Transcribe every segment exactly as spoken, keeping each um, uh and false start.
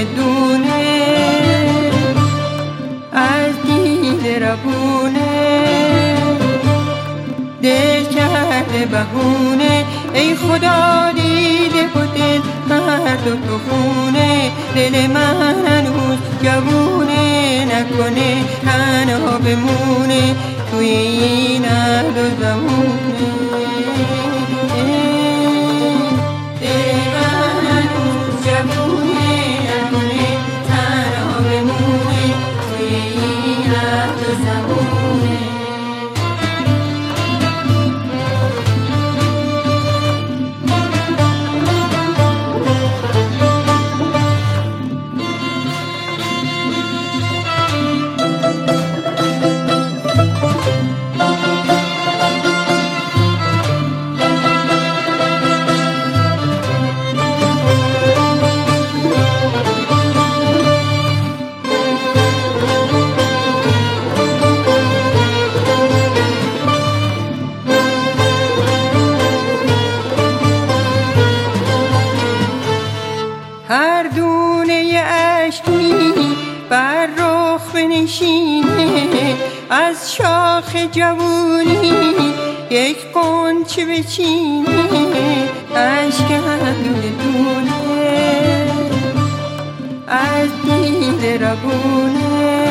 دونه از دیده ربونه دل کرده بهونه ای خدا دیده و دل هر دو تو خونه دل من هنوز جوونه نکنه تنها بمونه توی این عهد و زمونه هر دونه اشکی بر رخ بنشینه از شاخ جوونی یک غنچه بچینه اشک هر دونه دونه از دیده ربونه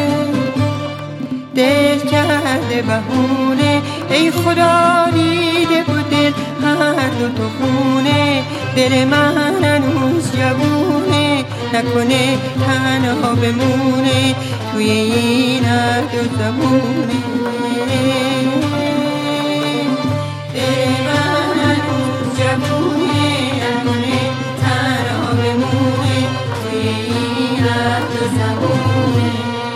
دل کرده بهونه ای خدا دیده و دل هر دو تو خونه دل من هنوز جوونه نکنه تنها بمونه توی این عهد و زمونه دل من هنوز جوونه نکنه تنها بمونه توی این عهد و زمونه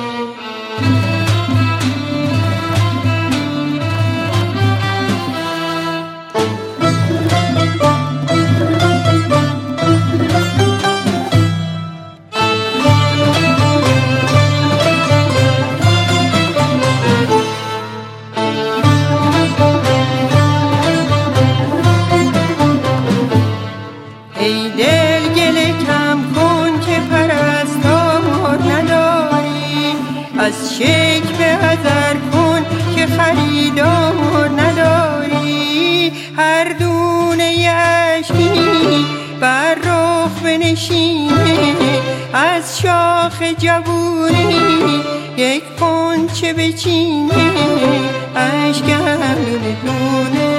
ای دل گله کم کن که پرستار نداری از شک به حذر کن که خریدار نداری هر دونه اشکی بر رخ بنشینه از شاخ جوونی یک غنچه بچینه اشک هر دونه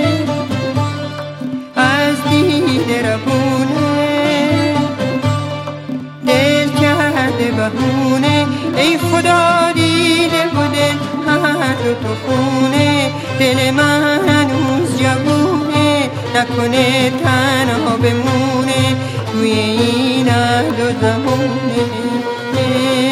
دل کرده بهونه ای خدا دیده و دل هر دو تو خونه دل من هنوز جوونه نکنه تنها بمونه توی این عهد و زمونه